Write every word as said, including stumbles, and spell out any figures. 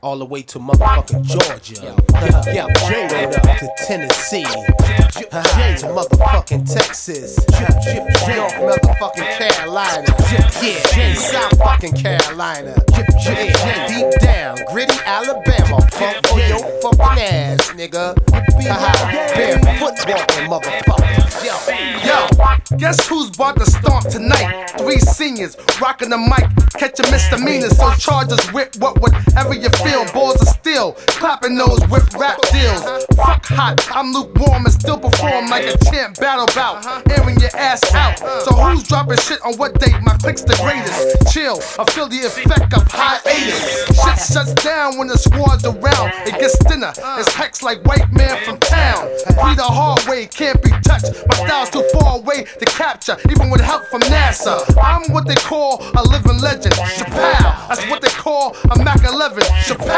all the way to motherfucking Georgia. Yeah, yeah, J up to Tennessee. To motherfucking Texas. North motherfucking Carolina. Yeah, South fucking Carolina. Yeah, deep down, gritty Alabama. Funk for your fucking ass, nigga. Barefoot walking motherfuckers. Yo, yo, guess who's about to stomp tonight? Three seniors rocking the mic, catching misdemeanors. So charges whip what whatever you feel. Balls of steel, clapping those whip rap deals. Fuck hot, I'm lukewarm and still perform like a champ battle bout, airing your ass out. So who's dropping shit on what date? My click's the greatest. Chill, I feel the effect of hiatus. Shit shuts down when the squad's around. It gets thinner, it's hex like white man from town. Be the hard way, can't be touched. My style's too far away to capture, even with help from NASA. I'm what they call a living legend. Chappelle, that's what they call a Mac eleven. Chappelle.